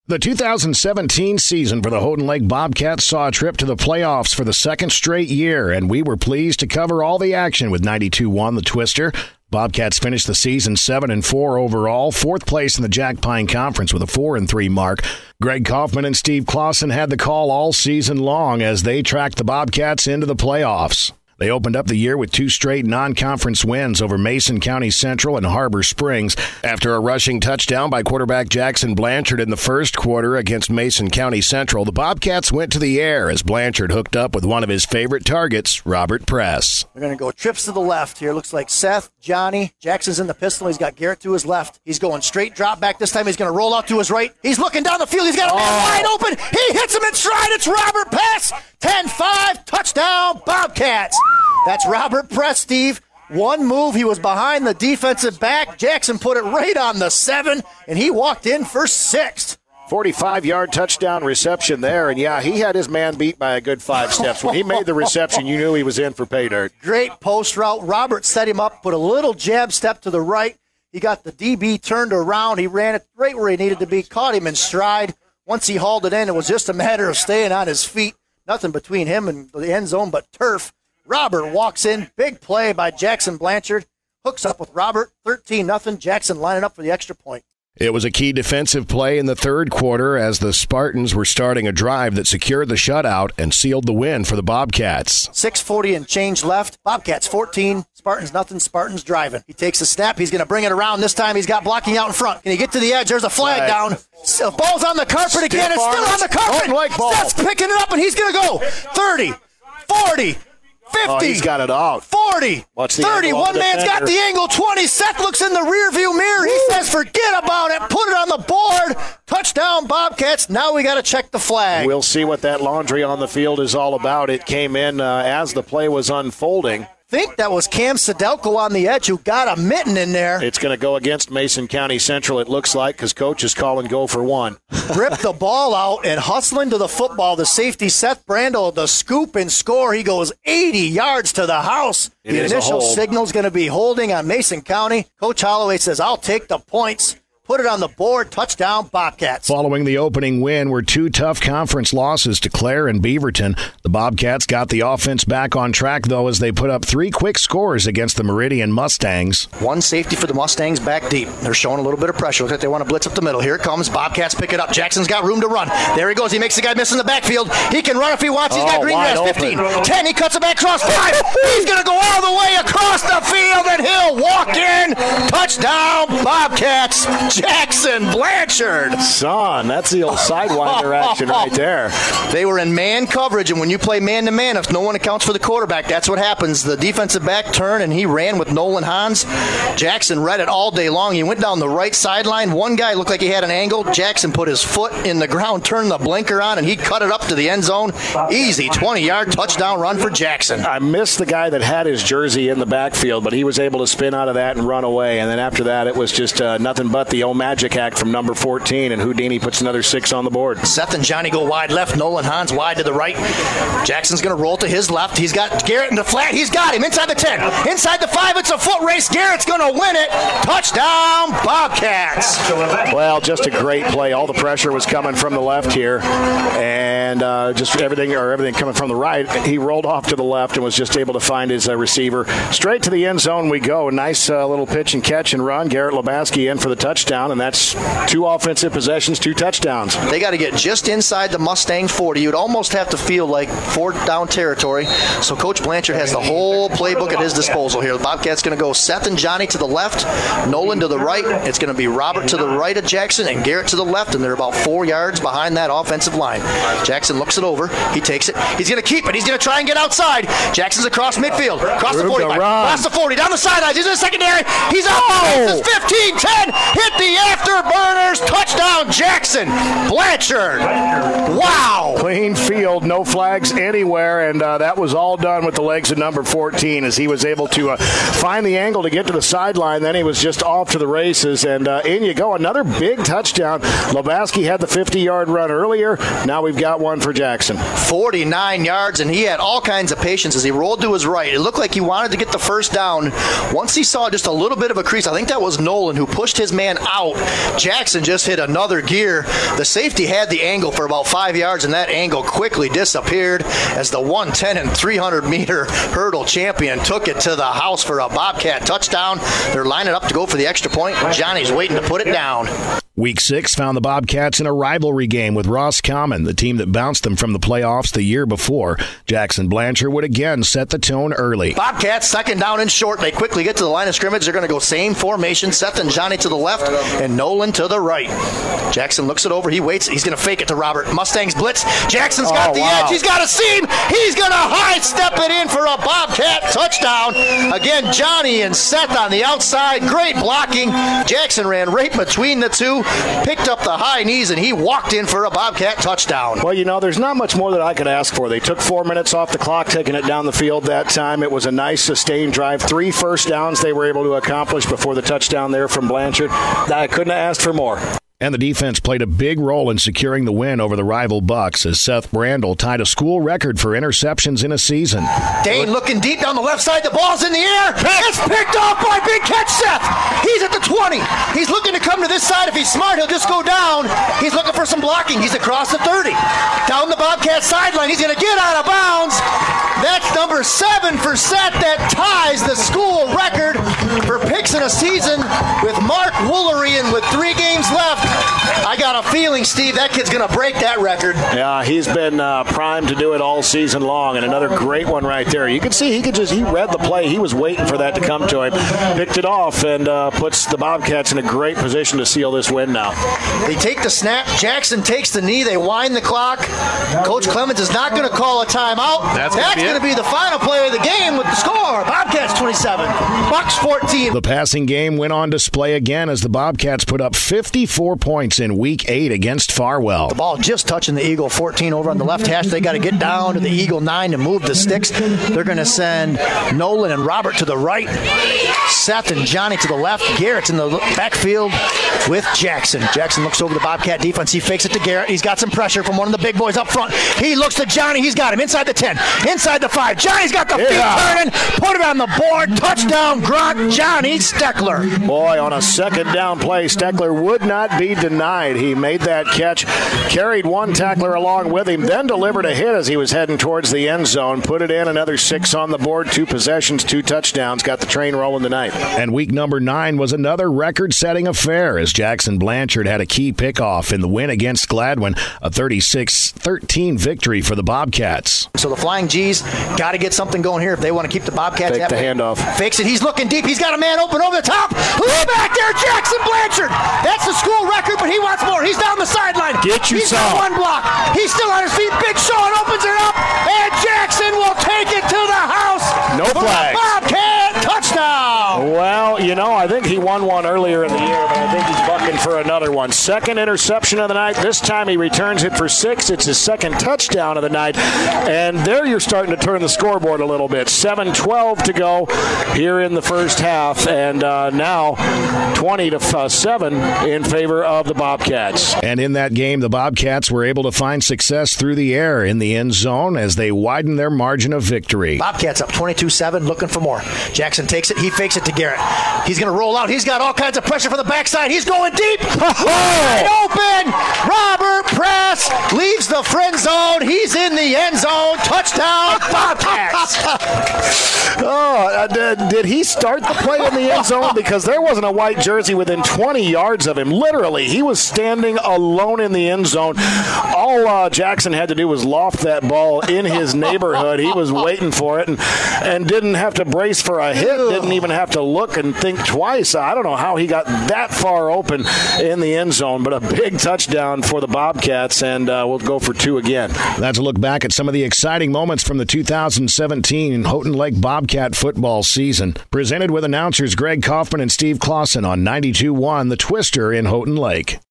The 2017 season for the Houghton Lake Bobcats saw a trip to the playoffs for the second straight year, and we were pleased to cover all the action with 92-1 the Twister. Bobcats finished the season 7-4 overall, fourth place in the Jack Pine Conference with a 4-3 mark. Greg Kaufman and Steve Clausen had the call all season long as they tracked the Bobcats into the playoffs. They opened up the year with two straight non-conference wins over Mason County Central and Harbor Springs. After a rushing touchdown by quarterback Jackson Blanchard in the first quarter against Mason County Central, the Bobcats went to the air as Blanchard hooked up with one of his favorite targets, Robert Press. They're going to go trips to the left here. Looks like Seth, Johnny, Jackson's in the pistol. He's got Garrett to his left. He's going straight drop back. This time he's going to roll out to his right. He's looking down the field. He's got a man wide open. He hits him in stride. It's Robert Press. 10-5, touchdown, Bobcats. That's Robert Press, Steve. One move, he was behind the defensive back. Jackson put it right on the 7, and he walked in for 6. 45-yard touchdown reception there, and yeah, he had his man beat by a good 5 steps. When he made the reception, you knew he was in for pay dirt. Great post route. Robert set him up, put a little jab step to the right. He got the DB turned around. He ran it right where he needed to be, caught him in stride. Once he hauled it in, it was just a matter of staying on his feet. Nothing between him and the end zone but turf. Robert walks in. Big play by Jackson Blanchard. Hooks up with Robert. 13-0. Jackson lining up for the extra point. It was a key defensive play in the third quarter as the Spartans were starting a drive that secured the shutout and sealed the win for the Bobcats. 6:40 and change left. Bobcats 14, Spartans nothing. Spartans driving. He takes a snap. He's going to bring it around. This time he's got blocking out in front. Can he get to the edge? There's a flag down. So ball's on the carpet again. It's still on the carpet. Seth's picking it up, and he's going to go 30, 40, 50. Oh, he's got it out. 40, 30. One man's got the angle. 20. Seth looks in the rearview mirror. He says, forget about it. Put it on the board. Touchdown, Bobcats. Now we got to check the flag. We'll see what that laundry on the field is all about. It came in as the play was unfolding. Think that was Cam Sedelko on the edge who got a mitten in there. It's going to go against Mason County Central, it looks like, because coach is calling go for one. Ripped the ball out and hustling to the football. The safety, Seth Brandel, the scoop and score. He goes 80 yards to the house. The initial signal's going to be holding on Mason County. Coach Holloway says, I'll take the points. Put it on the board. Touchdown, Bobcats. Following the opening win were two tough conference losses to Clare and Beaverton. The Bobcats got the offense back on track, though, as they put up 3 quick scores against the Meridian Mustangs. One safety for the Mustangs back deep. They're showing a little bit of pressure. Looks like they want to blitz up the middle. Here it comes. Bobcats pick it up. Jackson's got room to run. There he goes. He makes the guy miss in the backfield. He can run if he wants. He's got green grass. 15, 10. He cuts it back across 5. He's going to go all the way across the field, and he'll walk in. Touchdown, Bobcats. Jackson Blanchard. Son, that's the old sidewinder action right there. They were in man coverage, and when you play man-to-man, if no one accounts for the quarterback, that's what happens. The defensive back turned, and he ran with Nolan Hans. Jackson read it all day long. He went down the right sideline. One guy looked like he had an angle. Jackson put his foot in the ground, turned the blinker on, and he cut it up to the end zone. Easy 20-yard touchdown run for Jackson. I missed the guy that had his jersey in the backfield, but he was able to spin out of that and run away. And then after that, it was just nothing but the old magic act from number 14, and Houdini puts another 6 on the board. Seth and Johnny go wide left. Nolan Hans wide to the right. Jackson's going to roll to his left. He's got Garrett in the flat. He's got him inside the 10. Inside the 5. It's a foot race. Garrett's going to win it. Touchdown, Bobcats. Well, just a great play. All the pressure was coming from the left here, and just everything coming from the right. He rolled off to the left and was just able to find his receiver. Straight to the end zone we go. Nice little pitch and catch and run. Garrett Lebaski in for the touchdown, and that's 2 offensive possessions, 2 touchdowns. They got to get just inside the Mustang 40. You'd almost have to feel like 4th down territory. So Coach Blanchard has the whole playbook at his disposal here. The Bobcats going to go Seth and Johnny to the left, Nolan to the right. It's going to be Robert to the right of Jackson and Garrett to the left, and they're about 4 yards behind that offensive line. Jackson looks it over. He takes it. He's going to keep it. He's going to try and get outside. Jackson's across midfield. Across the 45. Across the 40. Down the sidelines. He's in the secondary. He's out. 15, 10. Hit the afterburners. Touchdown, Jackson Blanchard. Wow. Clean field. No flags anywhere, and that was all done with the legs of number 14 as he was able to find the angle to get to the sideline. Then he was just off to the races, and in you go. Another big touchdown. Lebaski had the 50-yard run earlier. Now we've got one for Jackson. 49 yards, and he had all kinds of patience as he rolled to his right. It looked like he wanted to get the first down. Once he saw just a little bit of a crease, I think that was Nolan who pushed his man out. Jackson just hit another gear. The safety had the angle for about 5 yards, and that angle quickly disappeared as the 110 and 300-meter hurdle champion took it to the house for a Bobcat touchdown. They're lining up to go for the extra point. Johnny's waiting to put it down. Week 6 found the Bobcats in a rivalry game with Roscommon, the team that bounced them from the playoffs the year before. Jackson Blanchard would again set the tone early. Bobcats second down and short. They quickly get to the line of scrimmage. They're going to go same formation. Seth and Johnny to the left and Nolan to the right. Jackson looks it over. He waits. He's going to fake it to Robert. Mustangs blitz. Jackson's got the edge. He's got a seam. He's going to high step it in for a Bobcat touchdown. Again, Johnny and Seth on the outside. Great blocking. Jackson ran right between the two. Picked up the high knees, and he walked in for a Bobcat touchdown. Well, there's not much more that I could ask for. They took 4 minutes off the clock, taking it down the field that time. It was a nice, sustained drive. 3 first downs they were able to accomplish before the touchdown there from Blanchard. I couldn't have asked for more. And the defense played a big role in securing the win over the rival Bucks as Seth Brandel tied a school record for interceptions in a season. Dane looking deep down the left side. The ball's in the air. It's picked off by big catch Seth. He's at the 20. He's looking to come to this side. If he's smart, he'll just go down. He's looking for some blocking. He's across the 30. Down the Bobcat sideline. He's going to get out of bounds. That's number 7 for Seth. That ties the school record for picks in a season with Mark Woolerian with 3 games left. I got a feeling, Steve, that kid's going to break that record. Yeah, he's been primed to do it all season long, and another great one right there. You can see he read the play. He was waiting for that to come to him. Picked it off and puts the Bobcats in a great position to seal this win now. They take the snap. Jackson takes the knee. They wind the clock. Coach Clemens is not going to call a timeout. That's going to be the final play of the game with the score. Bobcats 27, Bucks 14. The passing game went on display again as the Bobcats put up 54 points in Week 8 against Farwell. The ball just touching the Eagle 14 over on the left hash. They got to get down to the Eagle 9 to move the sticks. They're going to send Nolan and Robert to the right, Seth and Johnny to the left. Garrett's in the backfield with Jackson. Jackson looks over the Bobcat defense. He fakes it to Garrett. He's got some pressure from one of the big boys up front. He looks to Johnny. He's got him inside the 10, inside the 5. Johnny's got the feet turning. Put it on the board. Touchdown, Grunt. Johnny Steckler. Boy, on a second down play, Steckler would not be denied. He made that catch, carried one tackler along with him, then delivered a hit as he was heading towards the end zone. Put it in, another 6 on the board, 2 possessions, 2 touchdowns. Got the train rolling tonight. And week number 9 was another record-setting affair as Jackson Blanchard had a key pickoff in the win against Gladwin, a 36-13 victory for the Bobcats. So the Flying G's got to get something going here if they want to keep the Bobcats happy. Fake the handoff. Fakes it. He's looking deep. He's got a man open over the top. Who's back there? Jackson Blanchard. That's the school record, but he wants more. He's down the sideline. He's got 1 block. He's still on his feet. Big Sean opens it up, and Jackson will take it to the house. No flags. Bobcat touchdown. Well, I think he won one earlier in the year, but I think he's bucking for another one. Second interception of the night. This time he returns it for 6. It's his second touchdown of the night. And there you're starting to turn the scoreboard a little bit. 7:12 to go here in the first half. And now 20-7 in favor of the Bobcats. And in that game, the Bobcats were able to find success through the air in the end zone as they widened their margin of victory. Bobcats up 22-7, looking for more. Jackson takes it. He fakes it to Garrett. He's going to roll out. He's got all kinds of pressure from the backside. He's going deep. Wide open. Robert Press leaves the friend zone. He's in the end zone. Touchdown, Bobcats. Did he start the play in the end zone? Because there wasn't a white jersey within 20 yards of him. Literally, he was standing alone in the end zone. All Jackson had to do was loft that ball in his neighborhood. He was waiting for it and didn't have to brace for a hit. Didn't even have to look and think twice. I don't know how he got that far open in the end zone, but a big touchdown for the Bobcats, and we'll go for 2 again. That's a look back at some of the exciting moments from the 2017 Houghton Lake Bobcat football season. Presented with announcers Greg Kaufman and Steve Clausen on 92.1 The Twister in Houghton Lake.